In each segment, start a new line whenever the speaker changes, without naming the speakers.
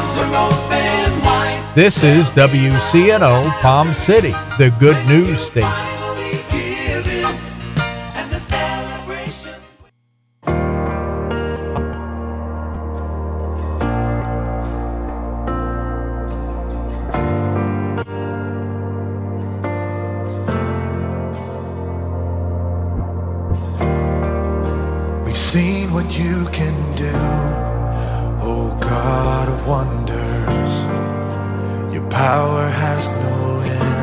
This is WCNO Palm City, the good news station.
We've seen what you can do, oh God of wonders. Your power has no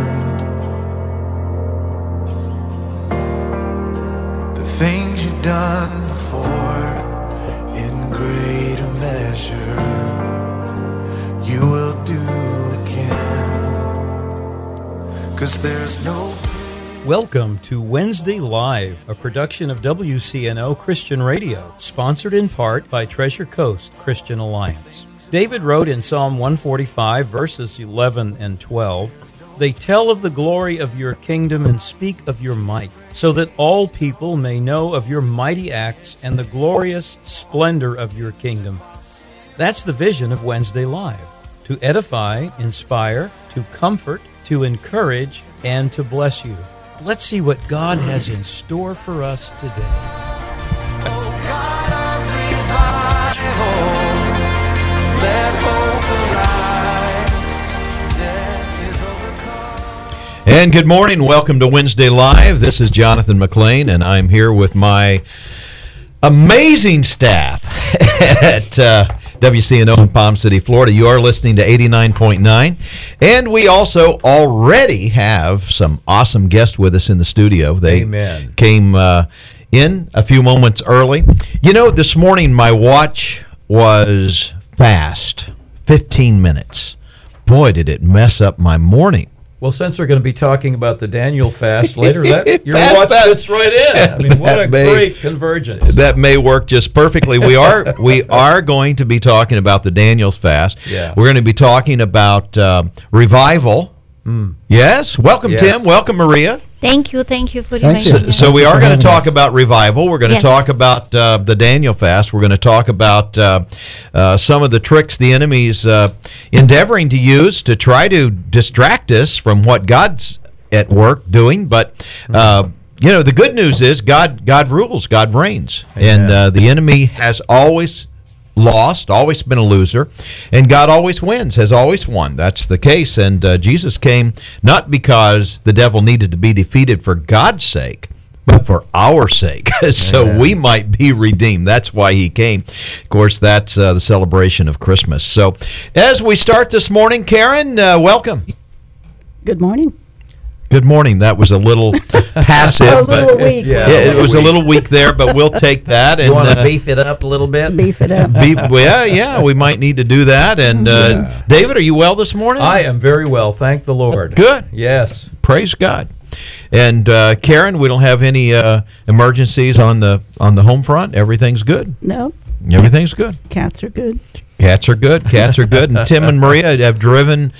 end. The things you've done before, in greater measure, you will do again. 'Cause there's no...
Welcome to Wednesday Live, a production of WCNO Christian Radio, sponsored in part by Treasure Coast Christian Alliance. David wrote in Psalm 145, verses 11 and 12, "They tell of the glory of your kingdom and speak of your might, so that all people may know of your mighty acts and the glorious splendor of your kingdom." That's the vision of Wednesday Live, to edify, inspire, to comfort, to encourage, and to bless you. Let's see what God has in store for us today.
And good morning. Welcome to Wednesday Live. This is Jonathan McLean, and I'm here with my amazing staff at WCNO in Palm City, Florida. You are listening to 89.9, and we also already have some awesome guests with us in the studio. They
Amen.
Came in a few moments early. You know, this morning my watch was fast, 15 minutes. Boy, did it mess up my morning.
Well, since we're going to be talking about the Daniel fast later, your
Fast,
watch
fast.
fits right in. I mean, what a great convergence.
That may work just perfectly. We are going to be talking about the Daniel's fast.
Yeah.
We're going to be talking about revival. Yes. Welcome,
Yeah.
Tim. Welcome, Maria.
Thank you for inviting me.
So we are going to talk about revival. We're going to
Yes.
talk about the Daniel fast. We're going to talk about some of the tricks the enemy's endeavoring to use to try to distract us from what God's at work doing. But you know, the good news is God rules, God reigns,
Amen.
and the enemy has always lost, always been a loser, and God always wins, has always won. That's the case, and Jesus came not because the devil needed to be defeated for God's sake, but for our sake, so we might be redeemed. That's why he came. Of course, that's the celebration of Christmas. So as we start this morning, Karen, welcome.
Good morning.
Good morning. That was a little passive.
A little weak.
Yeah.
It was a little weak there, but we'll take that.
You want to
and
beef it up a little bit?
Beef it up.
yeah, we might need to do that. And David, are you well this morning?
I am very well, thank the Lord.
Good.
Yes.
Praise God. And Karen, we don't have any emergencies on the home front. Everything's good.
No,
Everything's good.
cats are good.
Cats are good. Cats are good. And Tim and Maria have driven,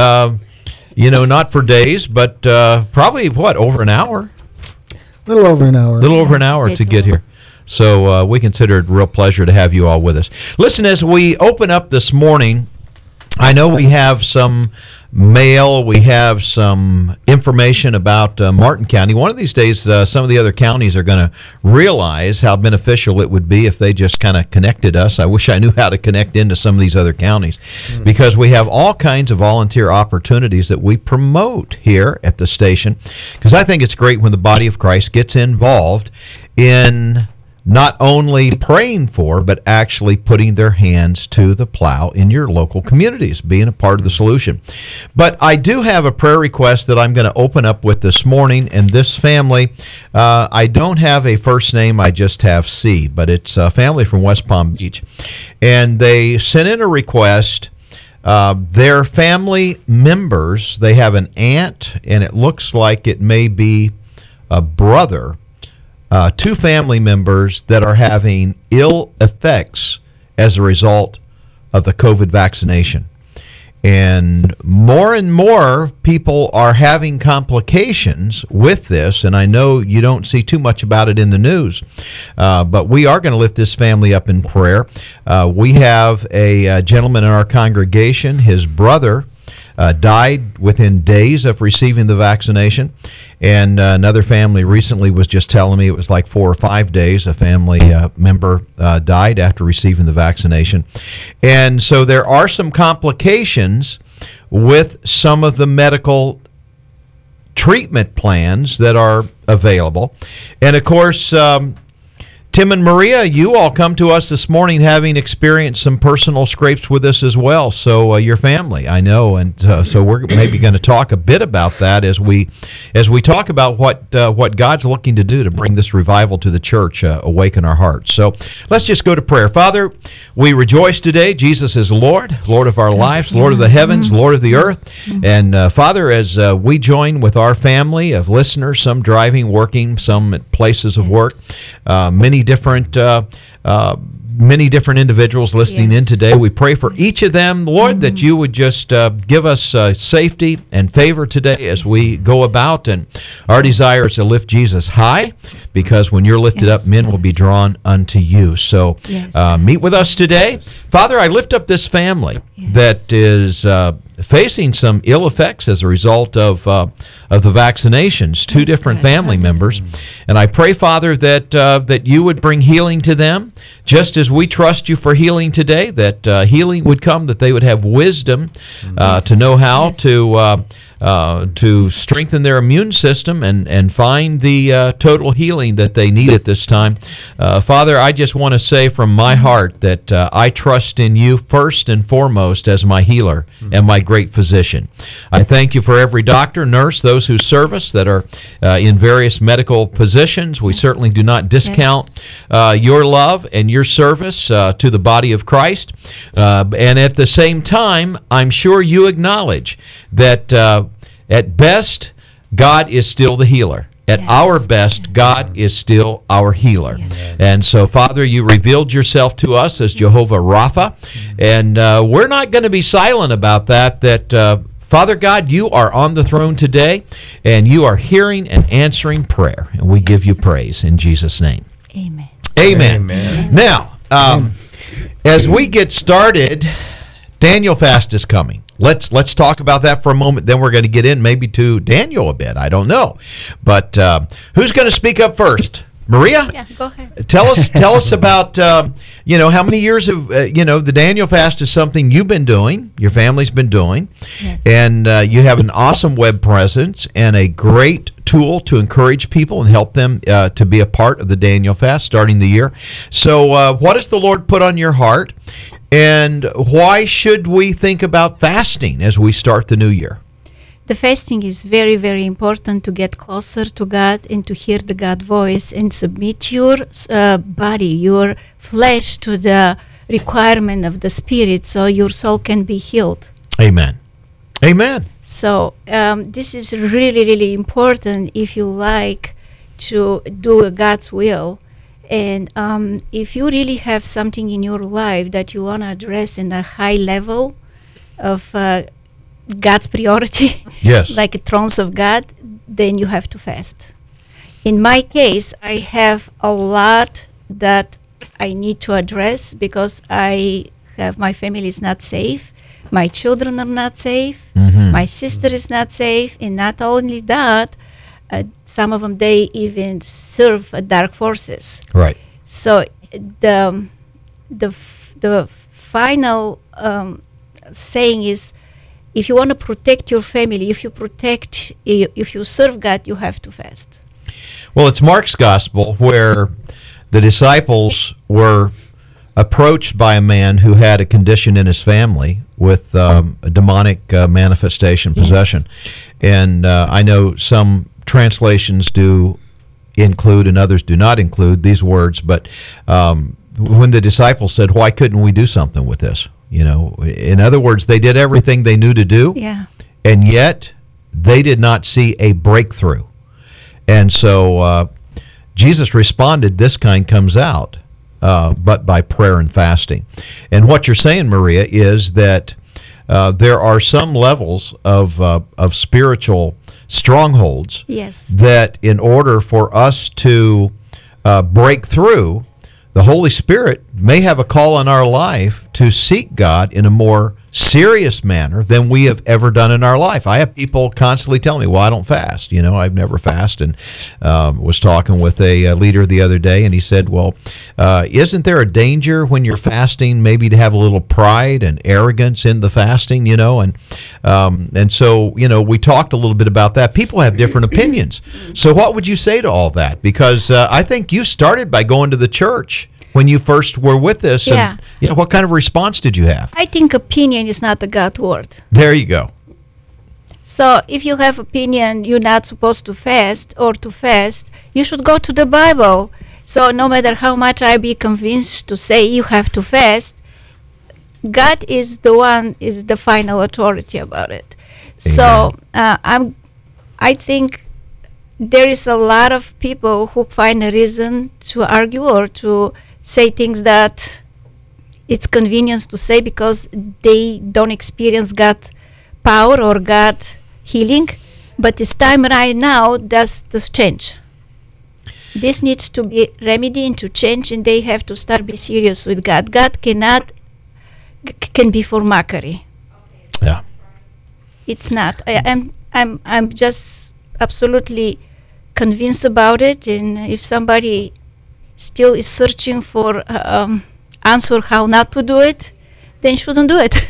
not for days, but probably over an hour.
A little over an hour.
A little over an hour to get here. So we consider it a real pleasure to have you all with us. Listen, as we open up this morning, I know we have some mail, we have some information about Martin County. One of these days, some of the other counties are going to realize how beneficial it would be if they just kind of connected us. I wish I knew how to connect into some of these other counties, because we have all kinds of volunteer opportunities that we promote here at the station, because I think it's great when the body of Christ gets involved in not only praying for, but actually putting their hands to the plow in your local communities, being a part of the solution. But I do have a prayer request that I'm going to open up with this morning, and this family, I don't have a first name, I just have C, but it's a family from West Palm Beach, and they sent in a request. Their family members, they have an aunt, and it looks like it may be a brother, two family members that are having ill effects as a result of the COVID vaccination. and more people are having complications with this, and I know you don't see too much about it in the news, but we are going to lift this family up in prayer. We have a gentleman in our congregation, his brother died within days of receiving the vaccination, and another family recently was just telling me it was like 4 or 5 days. A family member died after receiving the vaccination, and so there are some complications with some of the medical treatment plans that are available. And of course, Tim and Maria, you all come to us this morning having experienced some personal scrapes with us as well. So your family, I know, and so we're maybe going to talk a bit about that as we talk about what God's looking to do to bring this revival to the church, awaken our hearts. So let's just go to prayer. Father, we rejoice today. Jesus is Lord, Lord of our lives, Lord of the heavens, Lord of the earth. And Father, as we join with our family of listeners, some driving, working, some at places of work, many different individuals listening in today. We pray for each of them, Lord, that you would just give us safety and favor today as we go about. And our desire is to lift Jesus high, because when you're lifted up, men will be drawn unto you. So meet with us today. Father, I lift up this family that is facing some ill effects as a result of the vaccinations, two different family members. And I pray, Father, that you would bring healing to them, just as we trust you for healing today, that healing would come, that they would have wisdom to know how to strengthen their immune system and find the total healing that they need at this time. Father, I just want to say from my heart that I trust in you first and foremost as my healer and my great physician. I thank you for every doctor, nurse, those who serve us that are in various medical positions. We certainly do not discount your love and your service to the body of Christ. And at the same time, I'm sure you acknowledge that at best, God is still the healer. At our best, God is still our healer. And so, Father, you revealed yourself to us as Jehovah Rapha, and we're not going to be silent about that, Father God, you are on the throne today, and you are hearing and answering prayer, and we give you praise in Jesus' name.
Amen.
Amen.
Amen.
Now, as we get started, Daniel Fast is coming. Let's talk about that for a moment. Then we're going to get in maybe to Daniel a bit. I don't know, but who's going to speak up first? Maria?
Yeah, go ahead.
Tell us about how many years of the Daniel Fast is something you've been doing, your family's been doing, and you have an awesome web presence and a great tool to encourage people and help them to be a part of the Daniel Fast starting the year. So what has the Lord put on your heart, and why should we think about fasting as we start the new year?
The fasting is very, very important to get closer to God and to hear the God voice and submit your body, your flesh to the requirement of the Spirit so your soul can be healed.
Amen. Amen.
So this is really, really important if you like to do God's will. And if you really have something in your life that you want to address in a high level of God's priority, like thrones of God, then you have to fast. In my case, I have a lot that I need to address because my family is not safe. My children are not safe. Mm-hmm. My sister is not safe. And not only that, some of them, they even serve dark forces.
Right.
So the final saying is, if you want to protect your family, if you serve God, you have to fast.
Well, it's Mark's gospel where the disciples were approached by a man who had a condition in his family with a demonic manifestation, possession. And I know some translations do include and others do not include these words, but when the disciples said, why couldn't we do something with this? In other words, they did everything they knew to do, and yet they did not see a breakthrough. And so Jesus responded, this kind comes out, but by prayer and fasting. And what you're saying, Maria, is that there are some levels of spiritual strongholds
Yes.
that in order for us to break through, the Holy Spirit may have a call on our life to seek God in a more serious manner than we have ever done in our life. I have people constantly telling me, well, I don't fast. I've never fasted. And was talking with a leader the other day, and he said, well, isn't there a danger when you're fasting maybe to have a little pride and arrogance in the fasting, and so, we talked a little bit about that. People have different opinions. So what would you say to all that? Because I think you started by going to the church when you first were with us.
Yeah.
And, what kind of response did you have?
I think opinion is not a God word.
There you go.
So if you have opinion you're not supposed to fast or to fast, you should go to the Bible. So no matter how much I be convinced to say you have to fast, God is the final authority about it. So I think there is a lot of people who find a reason to argue or to say things that it's convenience to say because they don't experience God power or God healing. But it's time right now that's to change. This needs to be remedied and to change, and they have to start be serious with God. God can be for mockery.
Yeah.
It's not. I'm just absolutely convinced about it, and if somebody still is searching for answer how not to do it, then shouldn't do it.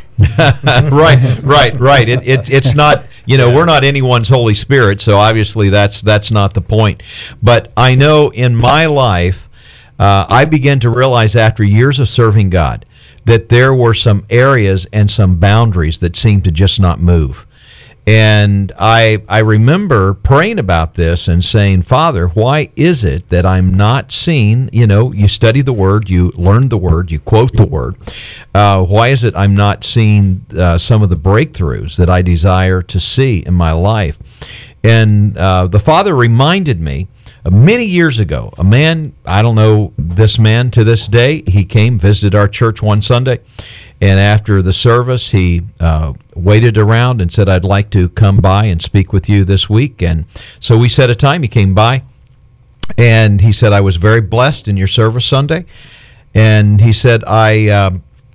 Right. It's not, we're not anyone's Holy Spirit, so obviously that's not the point. But I know in my life, I began to realize after years of serving God that there were some areas and some boundaries that seemed to just not move. And I remember praying about this and saying, Father, why is it that I'm not seeing, you study the Word, you learn the Word, you quote the Word. Why is it I'm not seeing some of the breakthroughs that I desire to see in my life? And the Father reminded me many years ago, a man, I don't know this man to this day, he came, visited our church one Sunday, and after the service, he waited around and said, I'd like to come by and speak with you this week. And so we set a time. He came by, and he said, I was very blessed in your service Sunday. And he said, I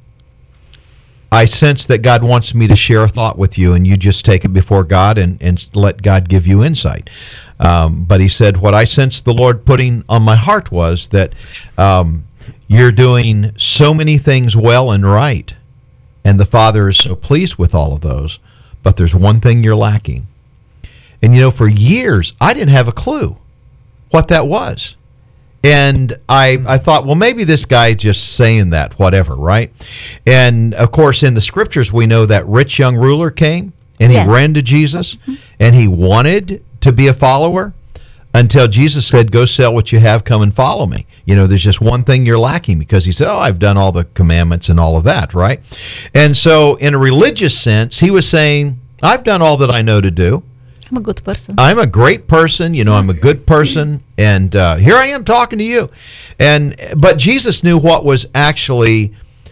sense that God wants me to share a thought with you, and you just take it before God and let God give you insight. But he said, what I sensed the Lord putting on my heart was that you're doing so many things well and right, and the Father is so pleased with all of those, but there's one thing you're lacking. And for years, I didn't have a clue what that was. And I thought, well, maybe this guy's just saying that, whatever, right? And, of course, in the Scriptures, we know that rich young ruler came, and he ran to Jesus, and he wanted to be a follower until Jesus said, go sell what you have, come and follow me. There's just one thing you're lacking, because he said, I've done all the commandments and all of that, right? And so in a religious sense, he was saying, I've done all that I know to do.
I'm a good person.
I'm a great person, I'm a good person, and here I am talking to you. But Jesus knew what was actually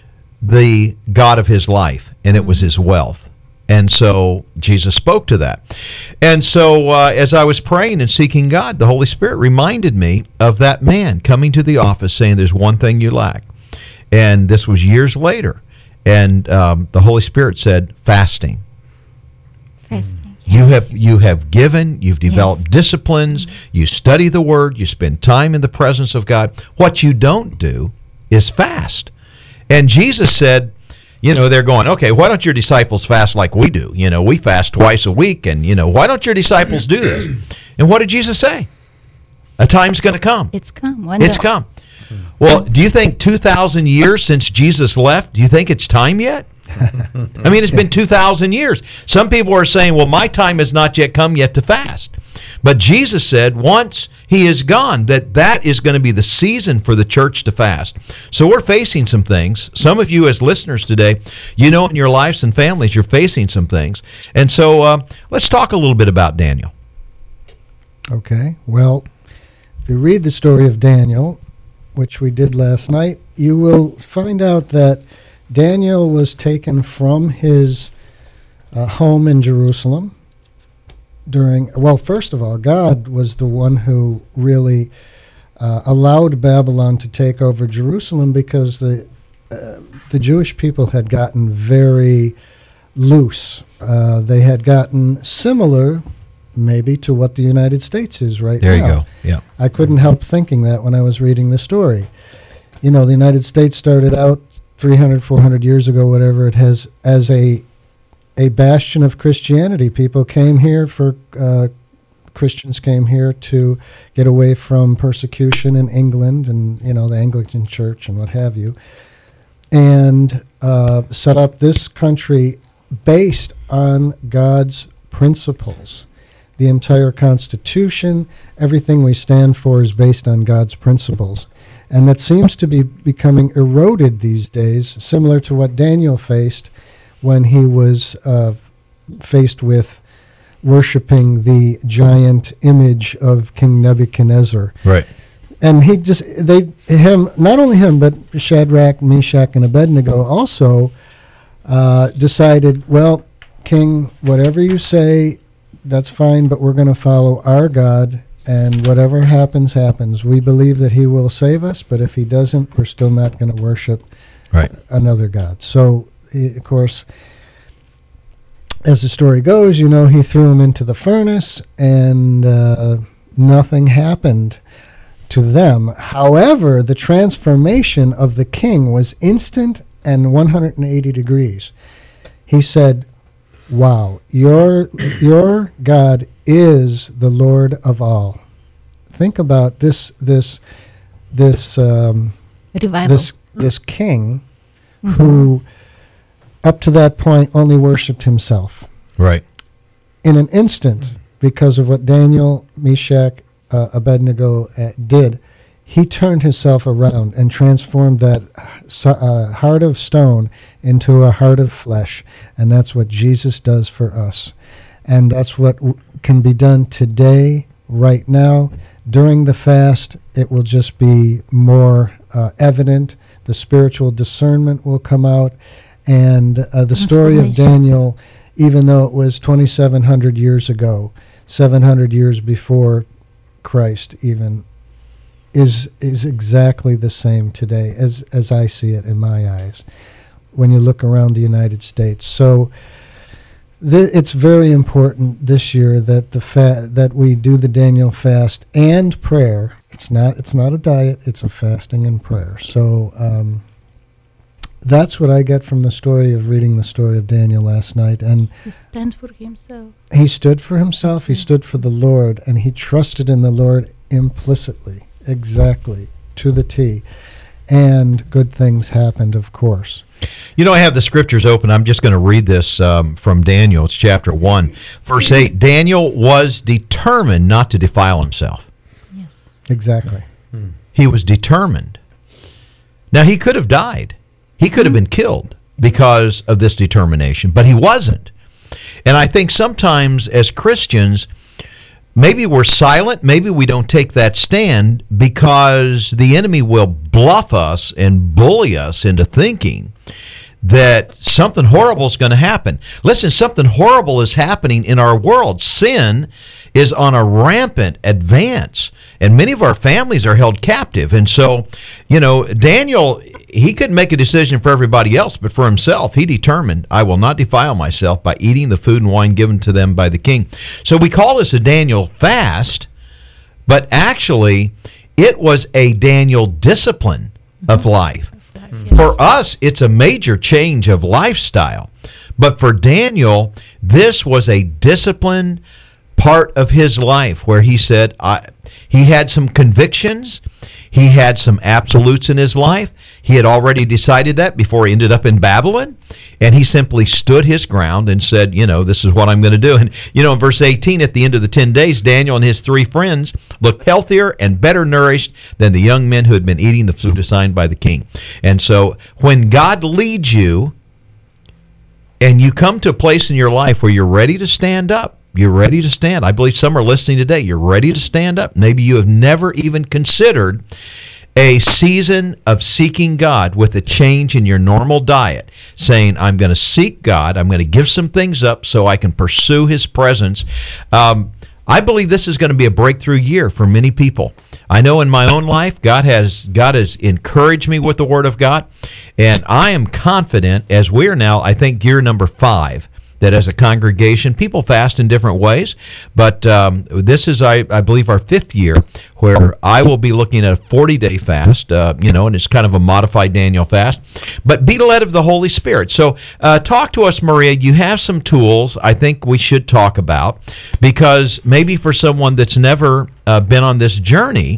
the God of his life, and it was his wealth. And so Jesus spoke to that. And so as I was praying and seeking God, the Holy Spirit reminded me of that man coming to the office saying, there's one thing you lack. And this was years later. And the Holy Spirit said, fasting.
Fasting.
You have given, you've developed disciplines, you study the Word, you spend time in the presence of God. What you don't do is fast. And Jesus said, they're going, okay, why don't your disciples fast like we do? We fast twice a week, and, why don't your disciples do this? And what did Jesus say? A time's going to come.
It's come.
It's come. Well, do you think 2,000 years since Jesus left, do you think it's time yet? I mean, it's been 2,000 years. Some people are saying, well, my time has not yet come yet to fast. But Jesus said once he is gone, that is going to be the season for the church to fast. So we're facing some things. Some of you as listeners today, in your lives and families, you're facing some things. And so let's talk a little bit about Daniel.
Okay. Well, if you read the story of Daniel, which we did last night, you will find out that Daniel was taken from his home in Jerusalem first of all, God was the one who really allowed Babylon to take over Jerusalem, because the Jewish people had gotten very loose. They had gotten similar, maybe, to what the United States is right now.
There you go. Yeah.
I couldn't help thinking that when I was reading the story. You know, the United States started out 300, 400 years ago, whatever it has, as a bastion of Christianity. People came here Christians came here to get away from persecution in England and, you know, the Anglican Church and what have you, and set up this country based on God's principles. The entire Constitution, everything we stand for is based on God's principles. And that seems to be becoming eroded these days, similar to what Daniel faced when he was faced with worshiping the giant image of King Nebuchadnezzar.
Right.
And not only him, but Shadrach, Meshach, and Abednego also decided, well, King, whatever you say, that's fine, but we're going to follow our God, and whatever happens, happens. We believe that he will save us, but if he doesn't, we're still not going to worship another God. So, of course, as the story goes, you know, he threw him into the furnace, and nothing happened to them. However, the transformation of the king was instant and 180 degrees. He said, wow, your God is the Lord of all. Think about this
Revival.
this king who up to that point only worshipped himself.
Right.
In an instant, because of what Daniel, Meshach, Abednego did, he turned himself around and transformed that heart of stone into a heart of flesh. And that's what Jesus does for us. And that's what can be done today, right now. During the fast, it will just be more evident. The spiritual discernment will come out. And the story of Daniel, even though it was 2,700 years ago, 700 years before Christ even, is exactly the same today as I see it in my eyes when you look around the United States. So it's very important this year that that we do the Daniel fast and prayer. It's not a diet, it's a fasting and prayer. So that's what I get from the story of reading the story of Daniel last night. And
He stands for himself.
he stood for himself, he stood for the Lord, and he trusted in the Lord implicitly. Exactly, to the T. And good things happened, of course.
You know, I have the scriptures open. I'm just going to read this from Daniel. It's chapter 1, verse 8. Daniel was determined not to defile himself.
Yes.
Exactly.
He was determined. Now, he could have died. He could have been killed because of this determination, but he wasn't. And I think sometimes as Christians, maybe we're silent, maybe we don't take that stand because the enemy will bluff us and bully us into thinking that something horrible is going to happen. Listen, something horrible is happening in our world. Sin is on a rampant advance, and many of our families are held captive. And so, you know, Daniel, he couldn't make a decision for everybody else, but for himself, he determined, I will not defile myself by eating the food and wine given to them by the king. So we call this a Daniel fast, but actually, it was a Daniel discipline of life. For us, it's a major change of lifestyle. But for Daniel, this was a disciplined part of his life where he said he had some convictions. He had some absolutes in his life. He had already decided that before he ended up in Babylon. And he simply stood his ground and said, you know, this is what I'm going to do. And, you know, in verse 18, at the end of the 10 days, Daniel and his 3 friends looked healthier and better nourished than the young men who had been eating the food assigned by the king. And so when God leads you and you come to a place in your life where you're ready to stand up, you're ready to stand. I believe some are listening today. You're ready to stand up. Maybe you have never even considered a season of seeking God with a change in your normal diet, saying, I'm going to seek God, I'm going to give some things up so I can pursue His presence, I believe this is going to be a breakthrough year for many people. I know in my own life, God has encouraged me with the Word of God, and I am confident, as we are now, I think, year number 5, that as a congregation, people fast in different ways, but this is, I believe, our 5th year where I will be looking at a 40-day fast, and it's kind of a modified Daniel fast, but be led of the Holy Spirit. So talk to us, Maria. You have some tools I think we should talk about, because maybe for someone that's never been on this journey,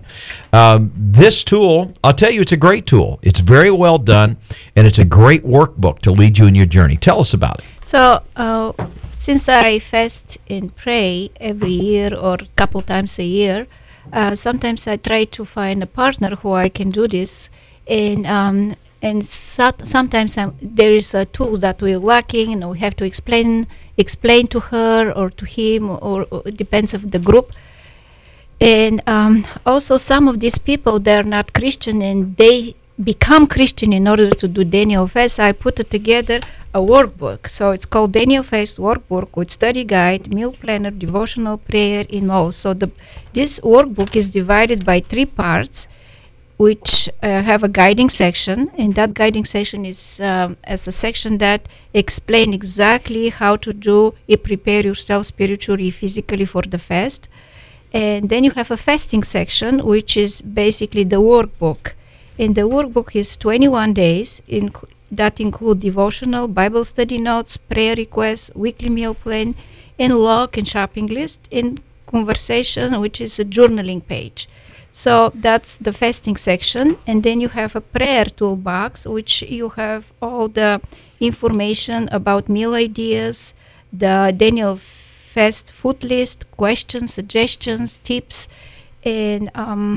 this tool, I'll tell you, it's a great tool. It's very well done, and it's a great workbook to lead you in your journey. Tell us about it.
So, since I fast and pray every year or a couple times a year, sometimes I try to find a partner who I can do this, and sometimes there is a tool that we're lacking, and we have to explain to her or to him, or it depends of the group. And also, some of these people, they're not Christian, and they become Christian in order to do Daniel Fast. I put it together a workbook. So it's called Daniel Fast Workbook with study guide, meal planner, devotional, prayer, and more. So this workbook is divided by 3 parts, which have a guiding section, and that guiding section is as a section that explain exactly how to prepare yourself spiritually, physically for the fast. And then you have a fasting section, which is basically the workbook. And the workbook is 21 days, that include devotional, Bible study notes, prayer requests, weekly meal plan, and log and shopping list, and conversation, which is a journaling page. So that's the fasting section. And then you have a prayer toolbox, which you have all the information about meal ideas, the Daniel Fast food list, questions, suggestions, tips. And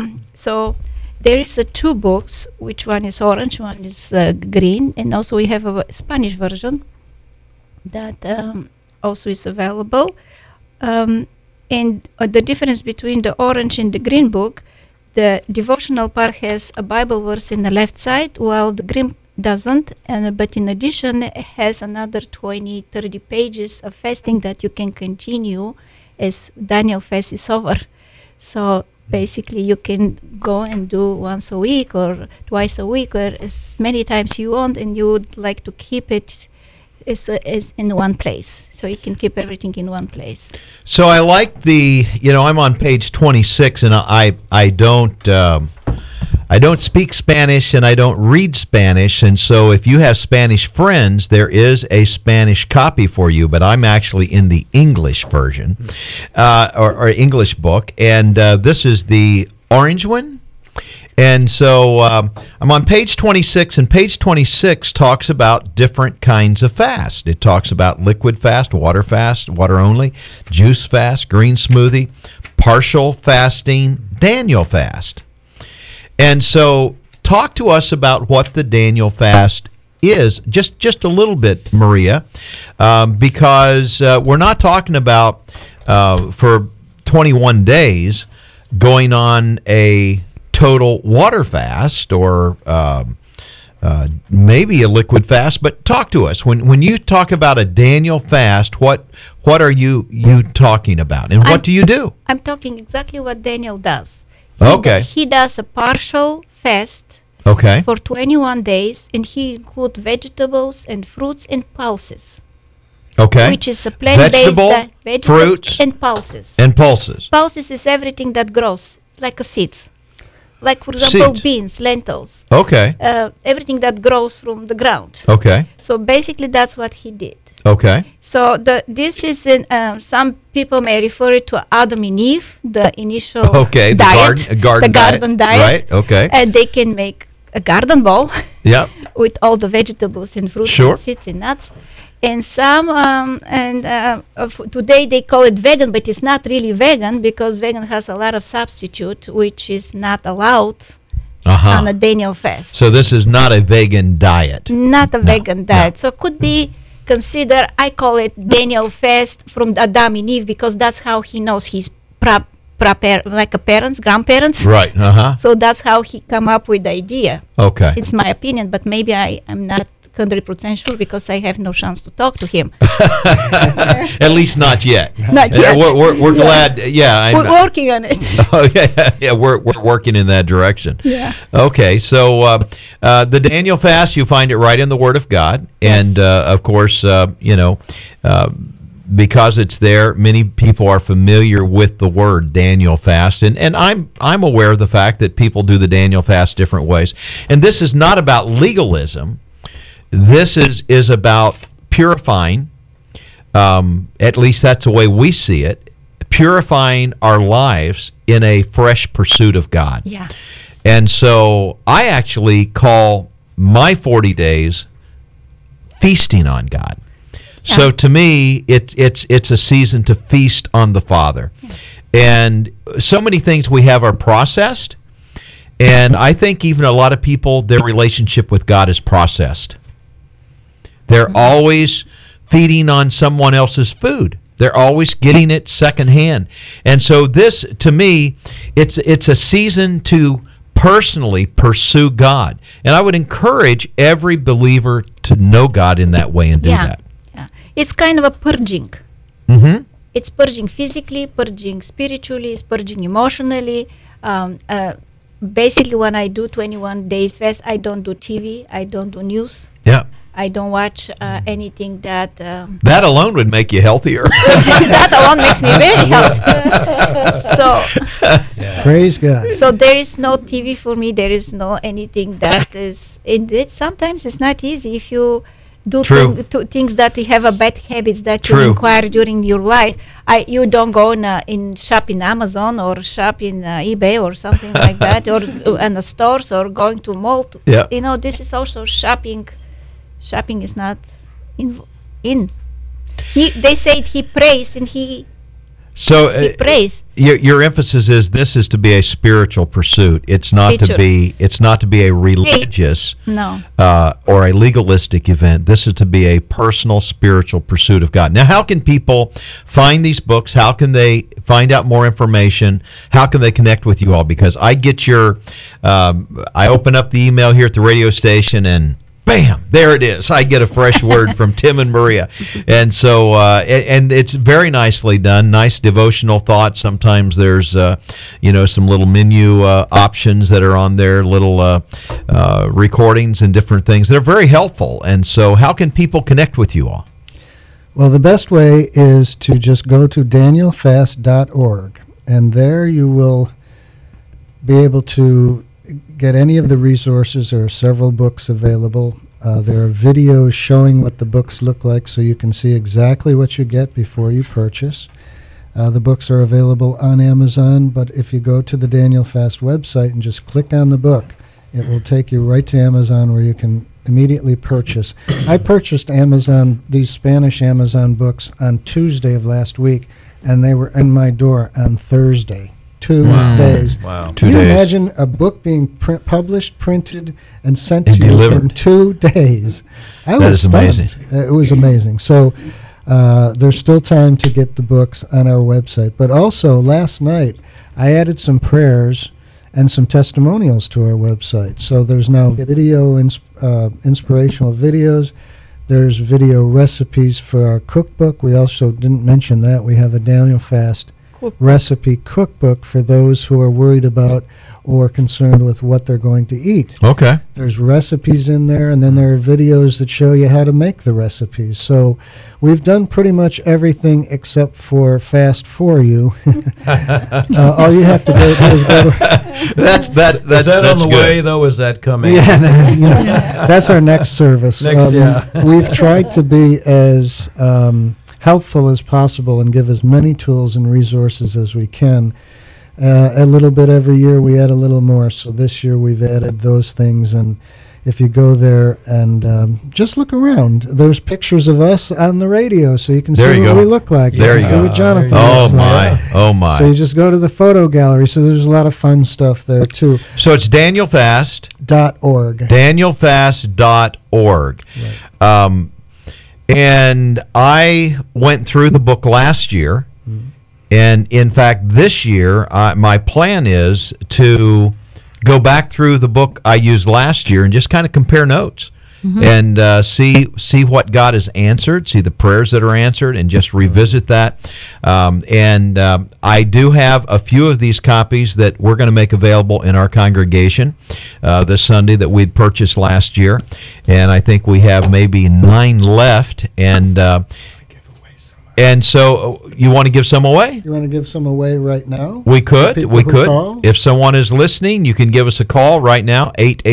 so there is 2 books, which one is orange, one is green, and also we have a Spanish version that also is available. And the difference between the orange and the green book, the devotional part has a Bible verse in the left side, while the green doesn't, but in addition it has another 20-30 pages of fasting that you can continue as Daniel Fast is over. So basically you can go and do once a week or twice a week or as many times you want, and you would like to keep it is in one place, so you can keep everything in one place.
So I like I'm on page 26, and I don't speak Spanish and I don't read Spanish, and so if you have Spanish friends, there is a Spanish copy for you, but I'm actually in the English version, or English book, and this is the orange one. And so I'm on page 26, and page 26 talks about different kinds of fast. It talks about liquid fast, water only, juice fast, green smoothie, partial fasting, Daniel fast. And so talk to us about what the Daniel fast is, just a little bit, Maria, because we're not talking about for 21 days going on a total water fast or maybe a liquid fast, but talk to us. When you talk about a Daniel fast, what are you talking about, and what do you do?
I'm talking exactly what Daniel does.
Okay.
He does a partial fast for 21 days, and he includes vegetables and fruits and pulses.
Okay.
Which is a plant-based diet.
Fruits,
and pulses.
And pulses.
Pulses is everything that grows, like a seeds. Like, for example, beans, lentils.
Okay.
Everything that grows from the ground.
Okay.
So basically that's what he did.
Okay.
So this is some people may refer it to Adam and Eve, the initial
diet,
the
garden
diet.
Right. Okay.
And they can make a garden bowl.
Yep.
With all the vegetables and fruits and seeds and nuts. And some today they call it vegan, but it's not really vegan, because vegan has a lot of substitute which is not allowed on a Daniel fast.
So this is not a vegan diet.
Not a vegan diet. So could be considered, I call it Daniel fast from Adam and Eve, because that's how he knows he's like a parents, grandparents.
Right. Uh-huh.
So that's how he come up with the idea.
Okay.
It's my opinion, but maybe I'm not 100% sure because I have no chance to talk to him.
At least not yet.
Not yet.
We're glad. Yeah.
We're working on it.
Oh yeah. We're working in that direction.
Yeah.
Okay. So the Daniel fast, you find it right in the Word of God, and of course, because it's there, many people are familiar with the word Daniel fast, and I'm aware of the fact that people do the Daniel fast different ways. And this is not about legalism. This is about purifying. At least that's the way we see it. Purifying our lives in a fresh pursuit of God.
Yeah.
And so I actually call my 40 days feasting on God. So to me, it's a season to feast on the Father. And so many things we have are processed. And I think even a lot of people, their relationship with God is processed. They're always feeding on someone else's food. They're always getting it secondhand. And so this, to me, it's a season to personally pursue God. And I would encourage every believer to know God in that way and do that.
Yeah. It's kind of a purging.
Mm-hmm.
It's purging physically, purging spiritually, it's purging emotionally. Basically, when I do 21 days fast, I don't do TV, I don't do news.
Yeah.
I don't watch anything that...
that alone would make you healthier.
that alone makes me very healthy. So,
Praise God.
so there is no TV for me. There is no anything that is... sometimes it's not easy if you do things that you have a bad habits that you acquire during your life. You don't go in shop in Amazon or shop in eBay or something like that, or in the stores or going to mall. This is also shopping. Shopping is not in. They said he prays and he prays.
Your emphasis is this is to be a spiritual pursuit. It's not to be a religious or a legalistic event. This is to be a personal spiritual pursuit of God. Now, how can people find these books? How can they find out more information? How can they connect with you all? Because I get I open up the email here at the radio station and bam, there it is. I get a fresh word from Tim and Maria. And so, and it's very nicely done, nice devotional thoughts. Sometimes there's, some little menu options that are on there, little recordings and different things that are very helpful. And so how can people connect with you all?
Well, the best way is to just go to danielfast.org, and there you will be able to get any of the resources. There are several books available. There are videos showing what the books look like so you can see exactly what you get before you purchase. The books are available on Amazon, but if you go to the Daniel Fast website and just click on the book, it will take you right to Amazon where you can immediately purchase. I purchased these Spanish Amazon books on Tuesday of last week, and they were in my door on Thursday. 2 days.
Wow.
Can you imagine a book being published, printed, and sent to you in 2 days?
That is amazing.
It was amazing. So there's still time to get the books on our website. But also, last night, I added some prayers and some testimonials to our website. So there's now video inspirational videos. There's video recipes for our cookbook. We also didn't mention that. We have a Daniel Fast recipe cookbook for those who are worried about or concerned with what they're going to eat.
Okay.
There's recipes in there, and then there are videos that show you how to make the recipes. So we've done pretty much everything except for fast for you. All you have to do is go to...
That's
Is that
that's
on the
good.
way, though? Is that coming?
Yeah, that's our next service. We've tried to be as helpful as possible and give as many tools and resources as we can. A little bit every year, we add a little more. So this year we've added those things, and if you go there and just look around, there's pictures of us on the radio, so you can see what we look like.
There you
see
go.
what Jonathan
Oh
looks like.
my!
So you just go to the photo gallery. So there's a lot of fun stuff there too.
So it's DanielFast.org. DanielFast.org. Right. And I went through the book last year, And in fact, this year, my plan is to go back through the book I used last year and just kind of compare notes. And see what God has answered, see the prayers that are answered, and just revisit that. I do have a few of these copies that we're going to make available in our congregation this Sunday that we'd purchased last year, and I think we have maybe 9 left. And so you want to give some away?
You want to give some away right now?
We could.
People
We
who
could.
call?
If someone is listening, you can give us a call right now,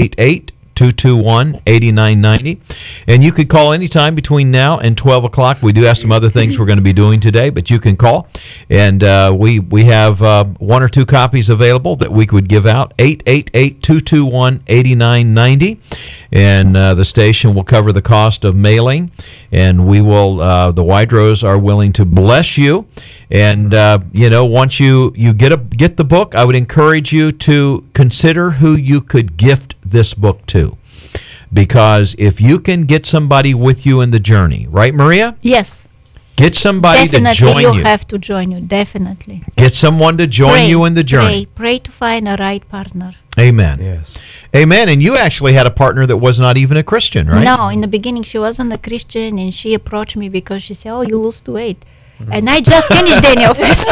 888-221-8990. And you could call anytime between now and 12 o'clock. We do have some other things we're going to be doing today, but you can call. And we have 1 or 2 copies available that we could give out, 888-221-8990. And the station will cover the cost of mailing. And we will, the Wydros are willing to bless you. And, once you get the book, I would encourage you to consider who you could gift this book to. Because if you can get somebody with you in the journey, right, Maria?
Yes.
Get somebody
Definitely,
to join you.
you have to join you. Definitely.
Get someone to join you in the journey.
Pray to find a right partner.
Amen.
Yes.
Amen. And you actually had a partner that was not even a Christian, right?
No, in the beginning she wasn't a Christian, and she approached me because she said, "Oh, you lost weight." And I just finished Daniel Fest.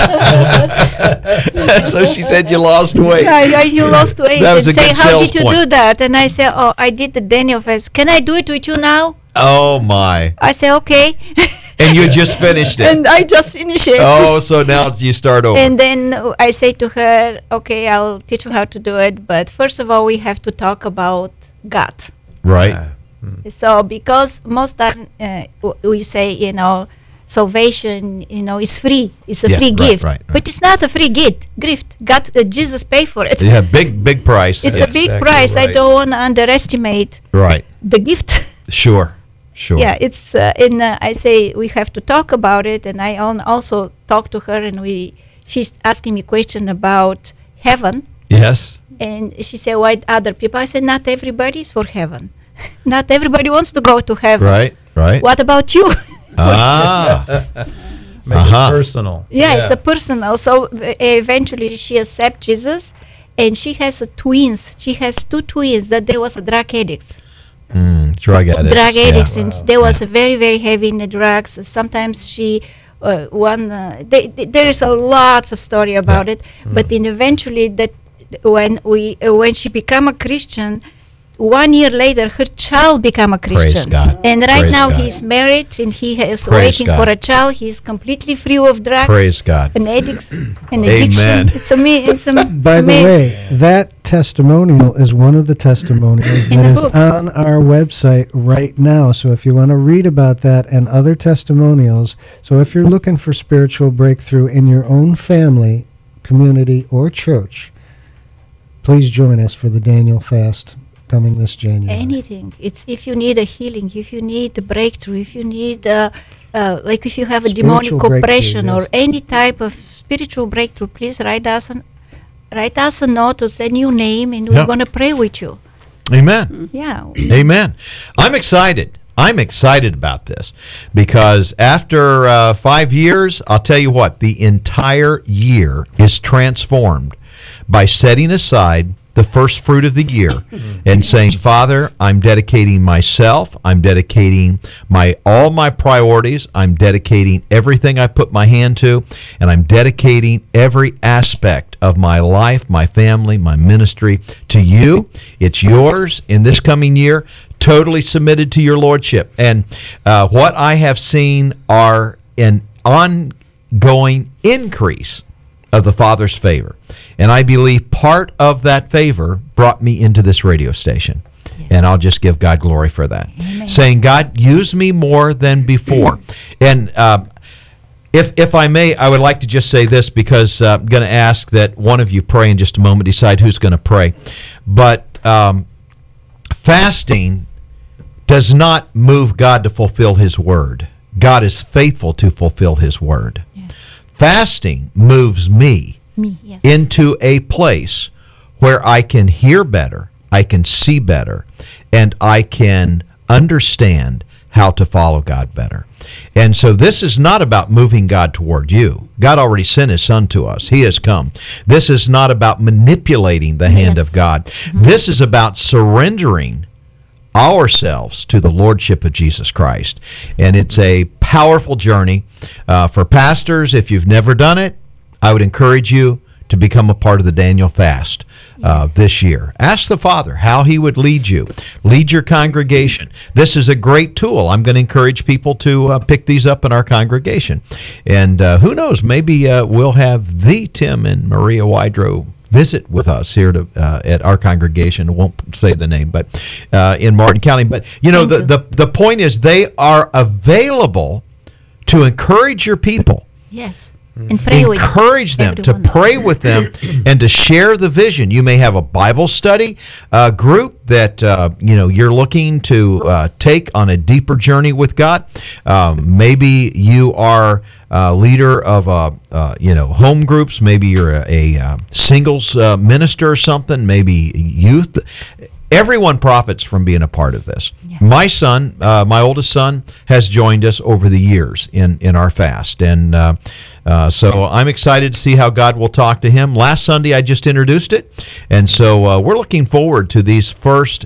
So she said you lost weight.
You lost weight.
That was
and
a
say,
good
how
sales
did you
point.
do that? And I said, "Oh, I did the Daniel Fest. Can I do it with you now?"
Oh, my.
I said, "Okay."
And you just finished it.
And I just finished it.
Oh, so now you start over.
And then I say to her, "Okay, I'll teach you how to do it. But first of all, we have to talk about God."
Right.
So because most time we say, salvation, is free. It's a
Yeah,
free
right,
gift.
right.
But it's not a free gift. God, Jesus paid for it.
Yeah, big price.
It's
Yeah.
a big
exactly
price. I
right.
don't want to underestimate
Right.
the gift.
Sure.
Yeah, it's I say we have to talk about it, and I also talk to her, and she's asking me question about heaven,
Yes.
and she said, "Why other people?" I said, "Not everybody is for heaven. Not everybody wants to go to heaven.
Right. Right.
What about you?"
Ah.
Make
Uh-huh.
it personal.
Yeah, it's a personal. So eventually she accepts Jesus, and she has twins. She has 2 twins that they was drug addicts.
Drug addicts.
Drug
yeah.
addicts, and they was very, very heavy in the drugs. Sometimes she there is a lots of story about it, but then eventually that when she became a Christian, 1 year later her child became a Christian.
God.
And right
Praise
now
God.
he's married and he is
Praise
waiting
God.
for a child. He's completely free of drugs
Praise God.
and addicts and
Amen.
addiction. It's amazing.
By the way, that testimonial is one of the testimonials
In
that
the
is
book.
on our website right now. So if you want to read about that and other testimonials, so if you're looking for spiritual breakthrough in your own family, community, or church, please join us for the Daniel Fast coming this January.
Anything. It's if you need a healing, if you need a breakthrough, if you need like if you have a demonic
Spiritual breakthrough,
oppression or
yes.
any type of spiritual breakthrough, please write us a note or send your name, and
Yeah.
we're gonna pray with you.
Amen.
Yeah.
Amen. I'm excited. I'm excited about this because after 5 years, I'll tell you what, the entire year is transformed by setting aside the first fruit of the year and saying, Father, I'm dedicating myself, I'm dedicating all my priorities, I'm dedicating everything I put my hand to, and I'm dedicating every aspect of my life, my family, my ministry to you. It's yours in this coming year, totally submitted to your lordship. And what I have seen are an ongoing increase of the Father's favor. And I believe part of that favor brought me into this radio station. Yes. And I'll just give God glory for that. Amen. Saying, God, use me more than before. And if I may, I would like to just say this because I'm going to ask that one of you pray in just a moment, decide who's going to pray. But fasting does not move God to fulfill His word. God is faithful to fulfill His word. Yes. Fasting moves me
yes.
into a place where I can hear better, I can see better, and I can understand how to follow God better. And so this is not about moving God toward you. God already sent his son to us. He has come. This is not about manipulating the hand of God. This is about surrendering ourselves to the lordship of Jesus Christ. And it's a powerful journey. For pastors, if you've never done it, I would encourage you to become a part of the Daniel fast this year. Ask the Father how he would lead you. Lead your congregation. This is a great tool. I'm going to encourage people to pick these up in our congregation. And who knows, maybe we'll have the Tim and Maria Wydrow visit with us here at our congregation. I won't say the name, but in Martin County. But, the point is they are available to encourage your people.
Yes. And pray
encourage them to pray with them and to share the vision. You may have a Bible study group that you're looking to take on a deeper journey with God. Maybe you are a leader of home groups. Maybe you're a singles minister or something. Maybe youth. Everyone profits from being a part of this. Yeah. My son, my oldest son, has joined us over the years in our fast. And so I'm excited to see how God will talk to him. Last Sunday, I just introduced it. And so we're looking forward to this first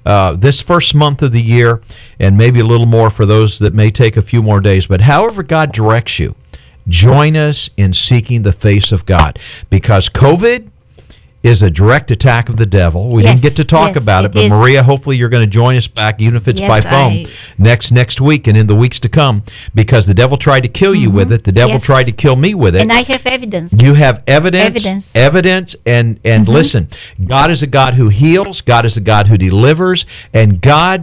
month of the year, and maybe a little more for those that may take a few more days. But however God directs you, join us in seeking the face of God. Because COVID is a direct attack of the devil. We didn't get to talk about it, but Maria, hopefully you're going to join us back, even if it's by phone, next week and in the weeks to come, because the devil tried to kill you with it. The devil tried to kill me with it.
And I have evidence.
You have evidence, and listen, God is a God who heals. God is a God who delivers, and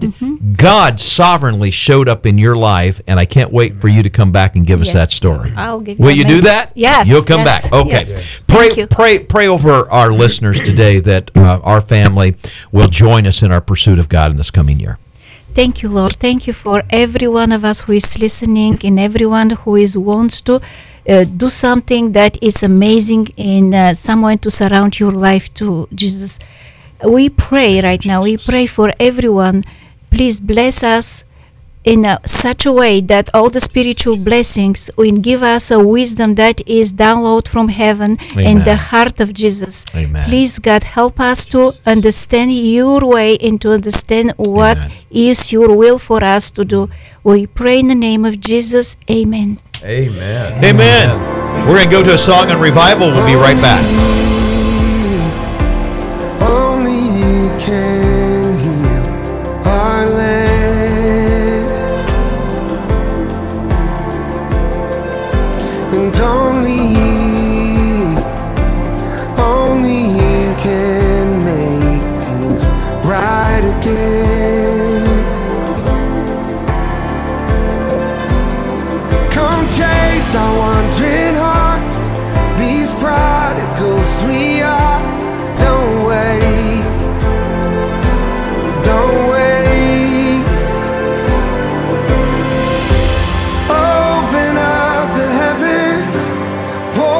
God sovereignly showed up in your life, and I can't wait for you to come back and give us that story.
I'll give you
Will you do that?
Yes.
You'll come back. Okay.
Yes.
Pray over our listeners today that our family will join us in our pursuit of God in this coming year.
Thank you, Lord. Thank you for every one of us who is listening and everyone who wants to do something that is amazing and someone to surround your life to Jesus. We pray right now. We pray for everyone. Please bless us in such a way that all the spiritual blessings will give us a wisdom that is download from heaven and the heart of Jesus.
Amen.
Please, God, help us to understand your way and to understand what is your will for us to do. We pray in the name of Jesus. Amen.
Amen. Amen. We're going to go to a song on revival. We'll be right back.
Only you can heal our land. And only you can make things right again. Come chase our wandering hearts, these prodigals we are. Don't wait, don't wait. Open up the heavens, pour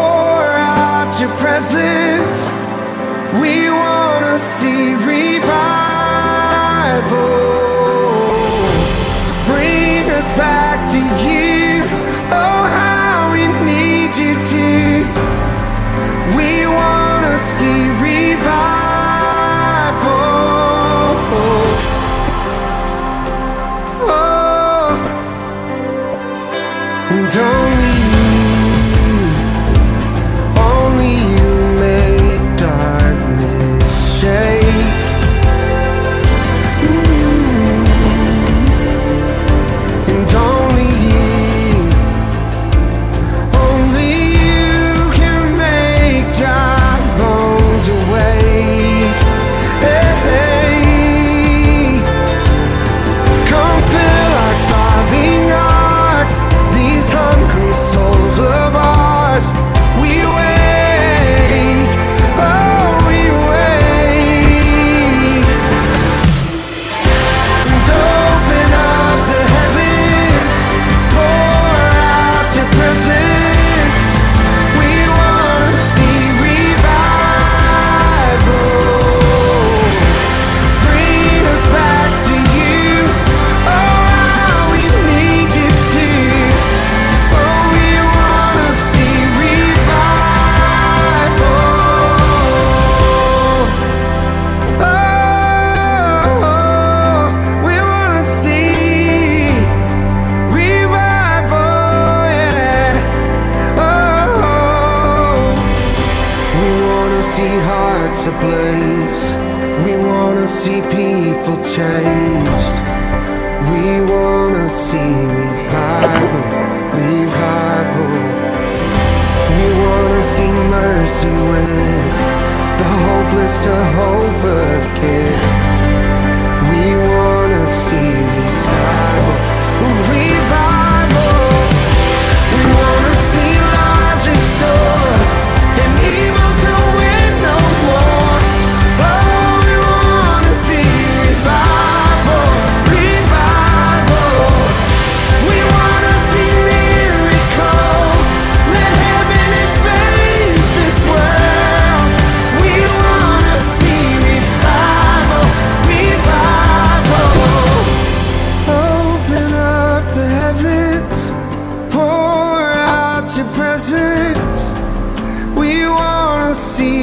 see hearts ablaze. We wanna see people changed. We wanna see revival, revival. We wanna see mercy win, the hopeless to hope again. We wanna see revival, revival. We wanna see lives restored and evil to win no more. Oh, we wanna see revival, revival. We wanna see miracles. Let heaven invade this world. We wanna see revival, revival. Open up the heavens, pour out your presence. We wanna see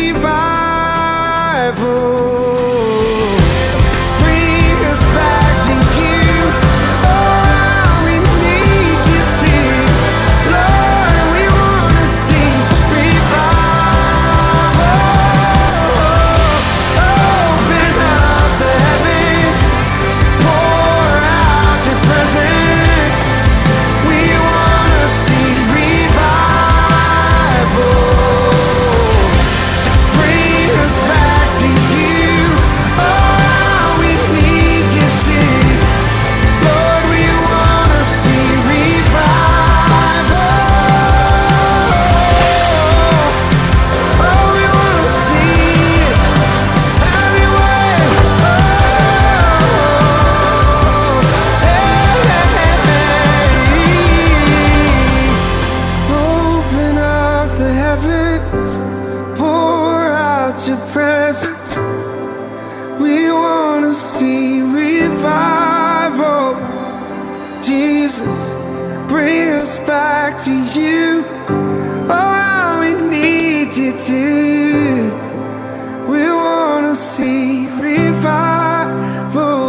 revival. Bring us back to you. Oh, we need you to. Lord, we wanna see revival. Open up the heavens, pour out your presence. We wanna see revival. Bring us back to you. Oh, we need you to. Lord, we wanna see revival. Oh, we wanna see it. Have your way. Open up the heavens, pour out your presence. We wanna see revival. Jesus, bring us back to you. Oh, we need you to. We wanna see revival.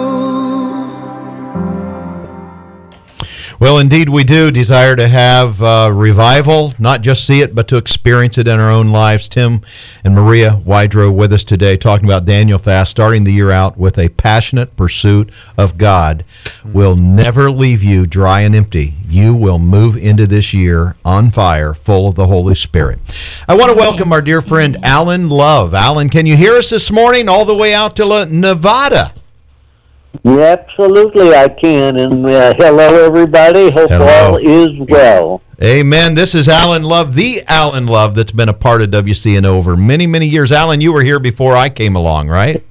Well, indeed, we do desire to have revival, not just see it, but to experience it in our own lives. Tim and Maria Wydrow with us today, talking about Daniel Fast, starting the year out with a passionate pursuit of God. Will never leave you dry and empty. You will move into this year on fire, full of the Holy Spirit. I want to welcome our dear friend Alan Love. Alan, can you hear us this morning all the way out to Nevada?
Yeah, absolutely, I can. And hello, everybody. Hope
Hello.
all is well.
Amen. This is Alan Love, the Alan Love that's been a part of WCNO over many, many years. Alan, you were here before I came along, right?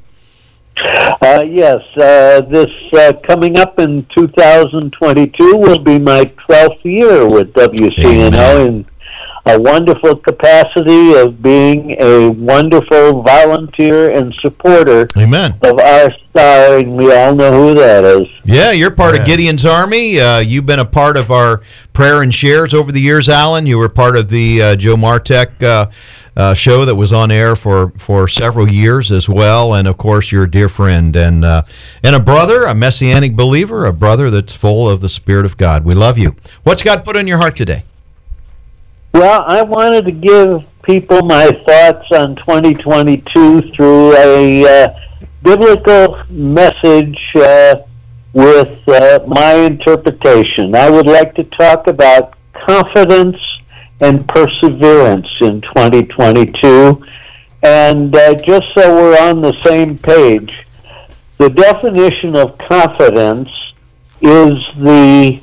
Yes, this coming up in 2022 will be my 12th year with WCNO in a wonderful capacity of being a wonderful volunteer and supporter
Amen.
of our star, and we all know who that is.
Yeah, you're part of Gideon's Army. You've been a part of our prayer and shares over the years, Alan. You were part of the Joe Martek show that was on air for several years as well. And, of course, you're a dear friend and a brother, a Messianic believer, a brother that's full of the Spirit of God. We love you. What's God put on your heart today?
Well, I wanted to give people my thoughts on 2022 through a biblical message with my interpretation. I would like to talk about confidence and perseverance in 2022. And just so we're on the same page, the definition of confidence is the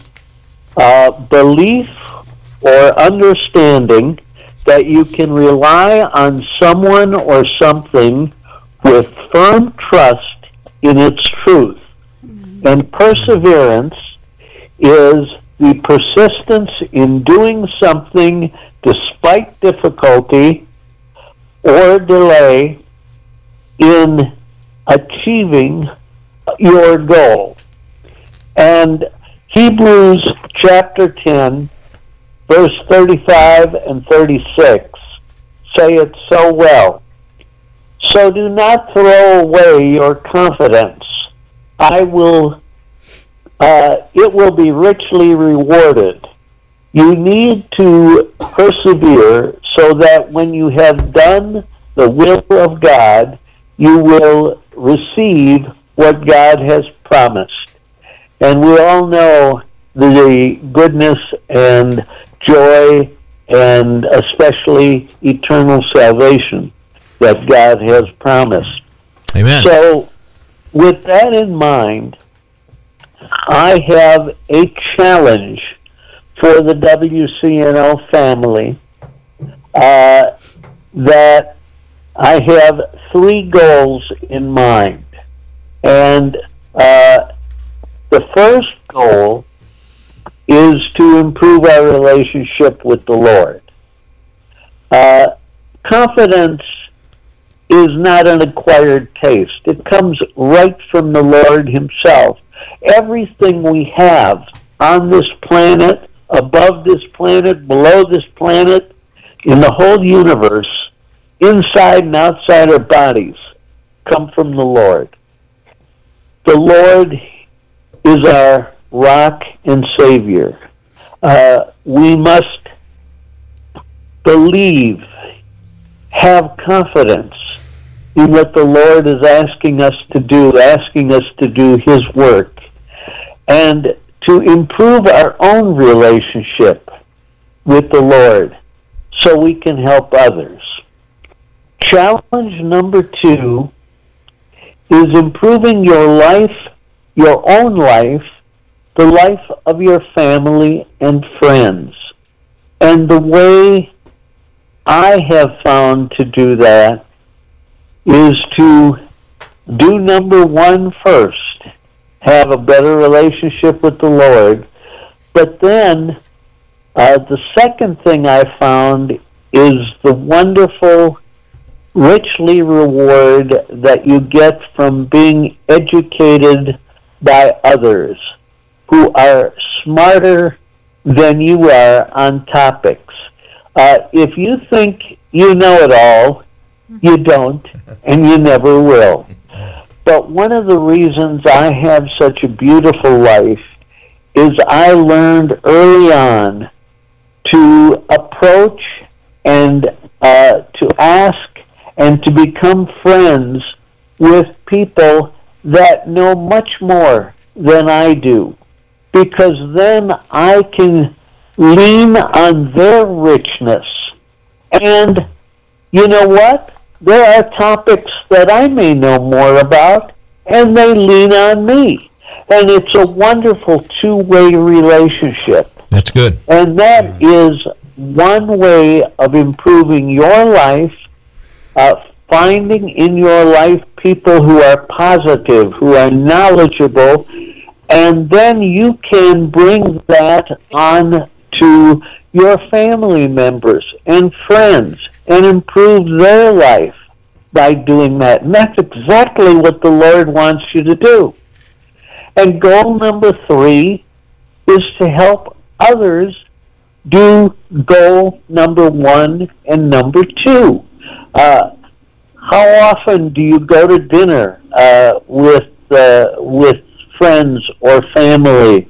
belief or understanding that you can rely on someone or something with firm trust in its truth. And perseverance is the persistence in doing something despite difficulty or delay in achieving your goal. And Hebrews chapter 10, verse 35 and 36 say it so well. So do not throw away your confidence. It will be richly rewarded. You need to persevere so that when you have done the will of God, you will receive what God has promised. And we all know the goodness and joy and especially eternal salvation that God has promised.
Amen.
So, with that in mind, I have a challenge for the WCNO family that I have 3 goals in mind. And the first goal is to improve our relationship with the Lord. Confidence is not an acquired taste. It comes right from the Lord himself. Everything we have on this planet, above this planet, below this planet, in the whole universe, inside and outside our bodies, come from the Lord. The Lord is our rock and Savior. We must believe, have confidence in what the Lord is asking us to do his work, and to improve our own relationship with the Lord so we can help others. Challenge number 2 is improving your life, your own life, the life of your family and friends. And the way I have found to do that is to do number 1 first, have a better relationship with the Lord. But then the second thing I found is the wonderful, richly reward that you get from being educated by others who are smarter than you are on topics. If you think you know it all, you don't, and you never will. But one of the reasons I have such a beautiful life is I learned early on to approach and to ask and to become friends with people that know much more than I do, because then I can lean on their richness. And you know what? There are topics that I may know more about, and they lean on me. And it's a wonderful two-way relationship.
That's good.
And that is one way of improving your life, finding in your life people who are positive, who are knowledgeable, and then you can bring that on to your family members and friends and improve their life by doing that. And that's exactly what the Lord wants you to do. And goal number 3 is to help others do goal number 1 and number 2. How often do you go to dinner with friends or family?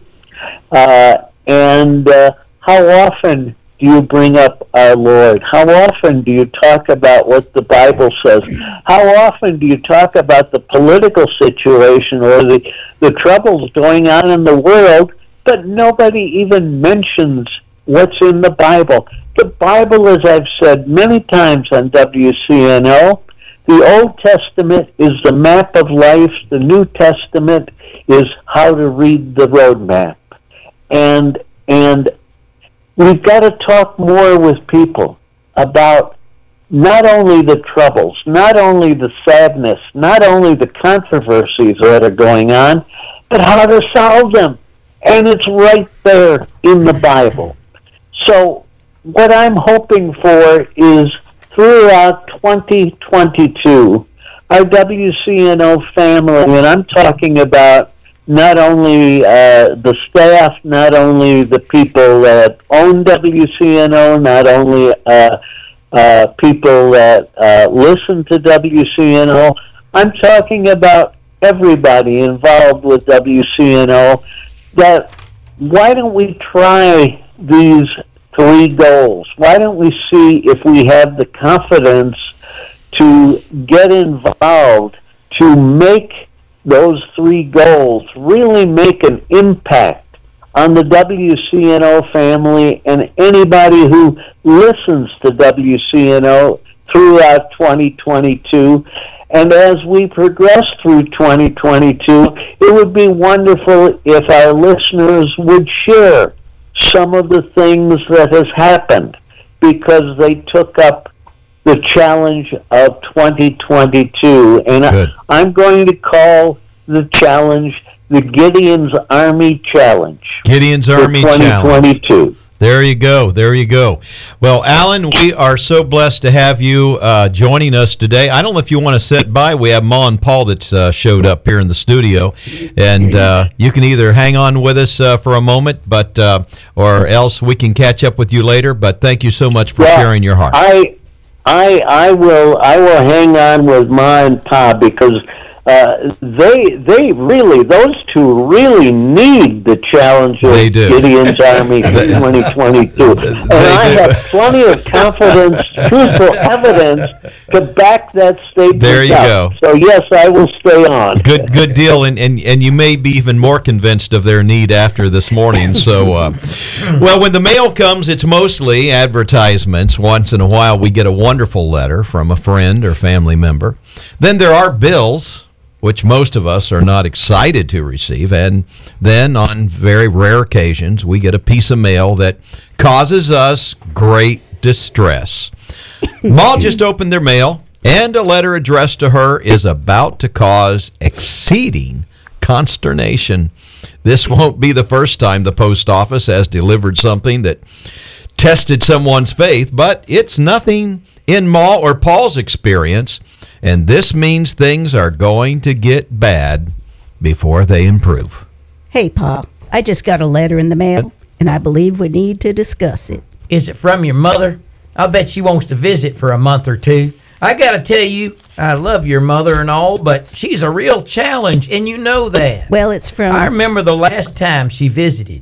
And how often do you bring up our Lord? How often do you talk about what the Bible says? How often do you talk about the political situation or the troubles going on in the world, but nobody even mentions what's in the Bible? The Bible, as I've said many times on WCNO, the Old Testament is the map of life. The New Testament is how to read the roadmap. And we've got to talk more with people about not only the troubles, not only the sadness, not only the controversies that are going on, but how to solve them. And it's right there in the Bible. So what I'm hoping for is throughout 2022, our WCNO family, and I'm talking about not only the staff, not only the people that own WCNO, not only people that listen to WCNO. I'm talking about everybody involved with WCNO, that why don't we try these 3 goals? Why don't we see if we have the confidence to get involved to make those three goals really make an impact on the WCNO family and anybody who listens to WCNO throughout 2022. And as we progress through 2022, it would be wonderful if our listeners would share some of the things that has happened because they took up the challenge of 2022. And
Good.
I'm going to call the challenge the Gideon's Army Challenge.
Gideon's
for
Army Challenge.
2022.
There you go. There you go. Well, Alan, we are so blessed to have you joining us today. I don't know if you want to sit by. We have Ma and Paul that showed up here in the studio, and you can either hang on with us for a moment, but or else we can catch up with you later. But thank you so much for sharing your heart.
I will hang on with Ma and Pa because they really, those two really need the challenge of
They do.
Gideon's Army for 2022. And I have plenty of confidence, truthful evidence to back that statement
There you
up.
go.
So yes, I will stay on.
Good deal, and you may be even more convinced of their need after this morning. So, well, when the mail comes, it's mostly advertisements. Once in a while, we get a wonderful letter from a friend or family member. Then there are bills, which most of us are not excited to receive, and then on very rare occasions, we get a piece of mail that causes us great distress. Ma just opened their mail, and a letter addressed to her is about to cause exceeding consternation. This won't be the first time the post office has delivered something that tested someone's faith, but it's nothing in Ma or Paul's experience, and this means things are going to get bad before they improve.
Hey, Pa, I just got a letter in the mail, and I believe we need to discuss it.
Is it from your mother? I'll bet she wants to visit for a month or two. I gotta tell you, I love your mother and all, but she's a real challenge, and you know that.
Well, it's from...
I remember the last time she visited.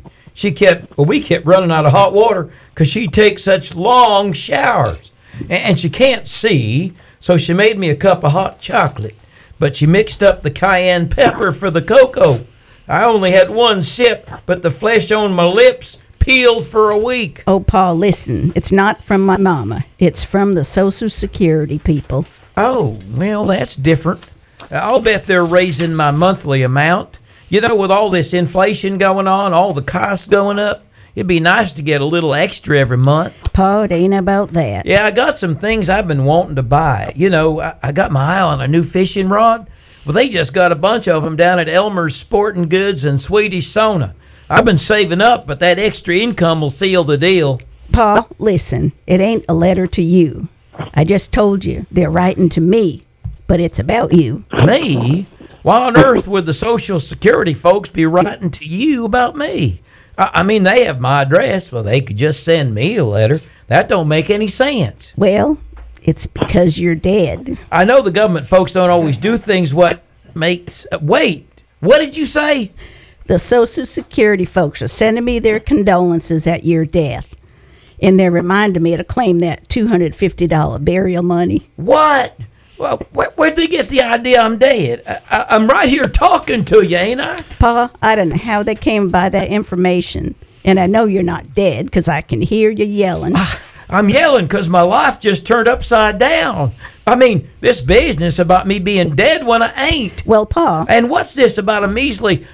We kept running out of hot water because she takes such long showers. And she can't see, so she made me a cup of hot chocolate. But she mixed up the cayenne pepper for the cocoa. I only had one sip, but the flesh on my lips peeled for a week.
Oh, Pa, listen, it's not from my mama. It's from the Social Security people.
Oh, well, that's different. I'll bet they're raising my monthly amount. You know, with all this inflation going on, all the costs going up, it'd be nice to get a little extra every month.
Pa, it ain't about that.
Yeah, I got some things I've been wanting to buy. You know, I got my eye on a new fishing rod. Well, they just got a bunch of them down at Elmer's Sporting Goods and Swedish Sauna. I've been saving up, but that extra income will seal the deal.
Pa, listen, it ain't a letter to you. I just told you they're writing to me, but it's about you.
Me? Why on earth would the Social Security folks be writing to you about me? I mean, they have my address. Well, they could just send me a letter. That don't make any sense.
Well, it's because you're dead.
I know the government folks don't always do things what makes... wait, what did you say?
The Social Security folks are sending me their condolences at your death. And they're reminding me to claim that $250 burial money.
What? Well, where'd they get the idea I'm dead? I'm right here talking to you, ain't I?
Pa, I don't know how they came by that information. And I know you're not dead because I can hear you yelling.
I'm yelling because my life just turned upside down. I mean, this business about me being dead when I ain't.
Well, Pa.
And what's this about a measly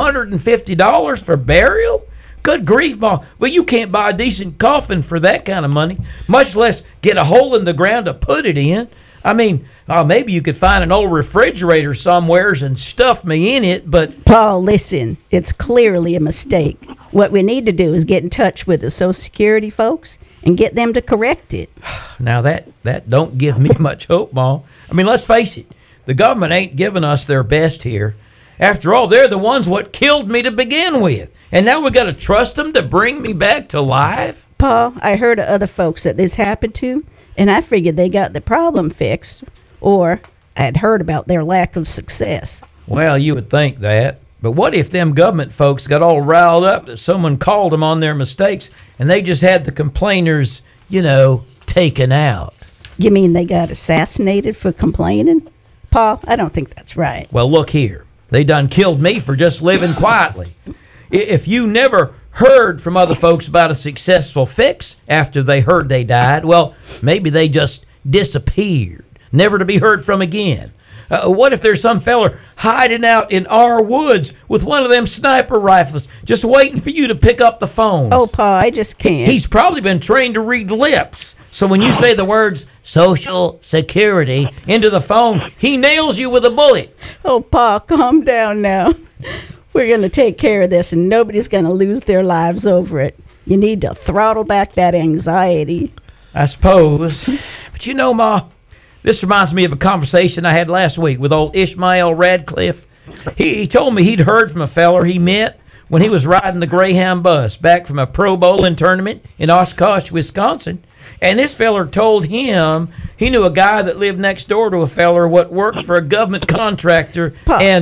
$250 for burial? Good grief, Ma. Well, you can't buy a decent coffin for that kind of money, much less get a hole in the ground to put it in. I mean, maybe you could find an old refrigerator somewheres and stuff me in it, but...
Paul, listen, it's clearly a mistake. What we need to do is get in touch with the Social Security folks and get them to correct it.
Now, that don't give me much hope, Ma. I mean, let's face it. The government ain't giving us their best here. After all, they're the ones what killed me to begin with. And now we got to trust them to bring me back to life?
Paul, I heard of other folks that this happened to, and I figured they got the problem fixed, or I had heard about their lack of success.
Well, you would think that. But what if them government folks got all riled up that someone called them on their mistakes and they just had the complainers, taken out?
You mean they got assassinated for complaining? Pa, I don't think that's right.
Well, look here. They done killed me for just living quietly. If you never heard from other folks about a successful fix after they heard they died, well, maybe they just disappeared, never to be heard from again. What if there's some feller hiding out in our woods with one of them sniper rifles just waiting for you to pick up the phone?
Oh, Pa, I just can't.
He's probably been trained to read lips. So when you say the words Social Security into the phone, he nails you with a bullet.
Oh, Pa, calm down now. We're going to take care of this, and nobody's going to lose their lives over it. You need to throttle back that anxiety.
I suppose. But you know, Ma, this reminds me of a conversation I had last week with old Ishmael Radcliffe. He told me he'd heard from a feller he met when he was riding the Greyhound bus back from a pro bowling tournament in Oshkosh, Wisconsin. And this feller told him he knew a guy that lived next door to a feller what worked for a government contractor.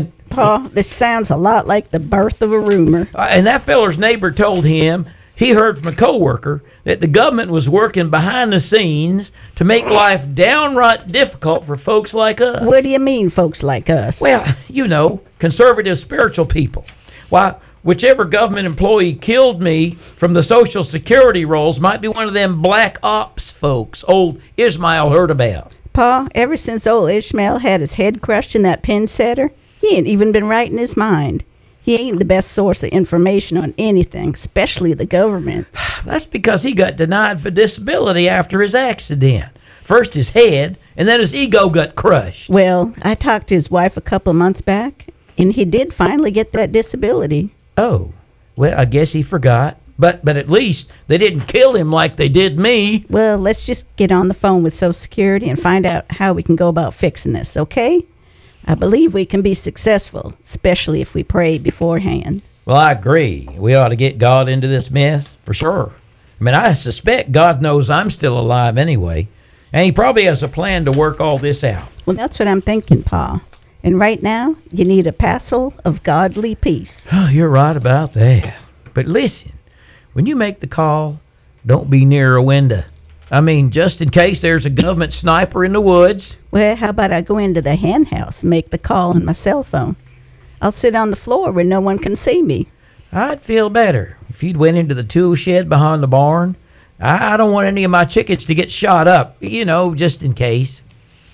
Pa, this sounds a lot like the birth of a rumor.
And that feller's neighbor told him he heard from a coworker that the government was working behind the scenes to make life downright difficult for folks like us.
What do you mean, folks like us?
Well, you know, conservative spiritual people. Why, whichever government employee killed me from the Social Security rolls might be one of them black ops folks old Ishmael heard about.
Pa, ever since old Ishmael had his head crushed in that pin setter, he ain't even been right in his mind. He ain't the best source of information on anything, especially the government.
That's because he got denied for disability after his accident. First his head, and then his ego got crushed.
Well, I talked to his wife a couple of months back, and he did finally get that disability.
Oh, well, I guess he forgot. But at least they didn't kill him like they did me.
Well, let's just get on the phone with Social Security and find out how we can go about fixing this, okay? I believe we can be successful, especially if we pray beforehand.
Well, I agree. We ought to get God into this mess, for sure. I mean, I suspect God knows I'm still alive anyway, and he probably has a plan to work all this out.
Well, that's what I'm thinking, Pa. And right now, you need a passel of godly peace.
Oh, you're right about that. But listen, when you make the call, don't be near a window. I mean, just in case there's a government sniper in the woods.
Well, how about I go into the hen house and make the call on my cell phone? I'll sit on the floor where no one can see me.
I'd feel better if you'd went into the tool shed behind the barn. I don't want any of my chickens to get shot up, you know, just in case.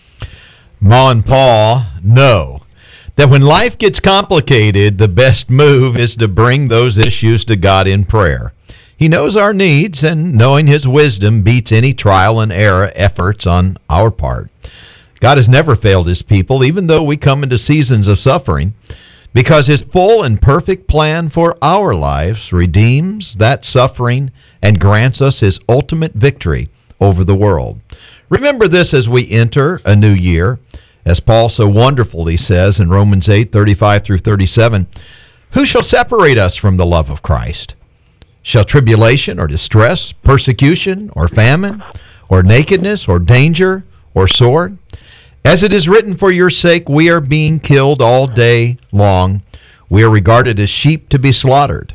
Ma and Pa know that when life gets complicated, the best move is to bring those issues to God in prayer. He knows our needs, and knowing his wisdom beats any trial and error efforts on our part. God has never failed his people, even though we come into seasons of suffering, because his full and perfect plan for our lives redeems that suffering and grants us his ultimate victory over the world. Remember this as we enter a new year. As Paul so wonderfully says in Romans 8:35 through 37, who shall separate us from the love of Christ? Shall tribulation or distress, persecution or famine, or nakedness or danger or sword? As it is written, for your sake we are being killed all day long. We are regarded as sheep to be slaughtered.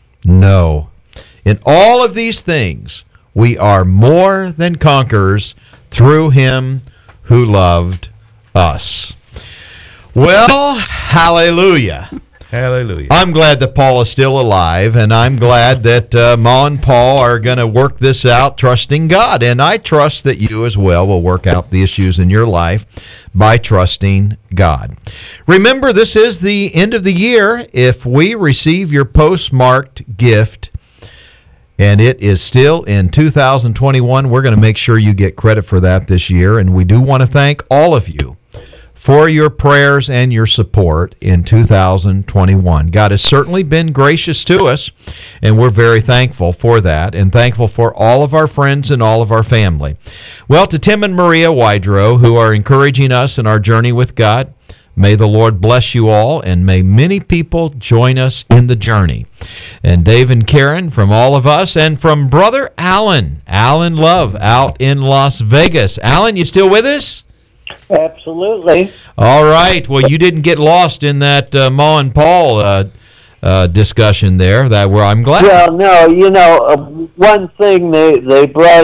No. In all of these things we are more than conquerors through him who loved us. Well, hallelujah.
Hallelujah.
I'm glad that Paul is still alive, and I'm glad that Ma and Paul are going to work this out trusting God. And I trust that you as well will work out the issues in your life by trusting God. Remember, this is the end of the year. If we receive your postmarked gift, and it is still in 2021, we're going to make sure you get credit for that this year. And we do want to thank all of you for your prayers and your support in 2021. God has certainly been gracious to us, and we're very thankful for that, and thankful for all of our friends and all of our family. Well, to Tim and Maria Wydrow, who are encouraging us in our journey with God, may the Lord bless you all, and may many people join us in the journey. And Dave and Karen, from all of us, and from Brother Alan Love out in Las Vegas. Alan, you still with us?
Absolutely.
All right. Well, you didn't get lost in that Ma and Paul discussion there. I'm glad.
Well, no, you know, one thing they brought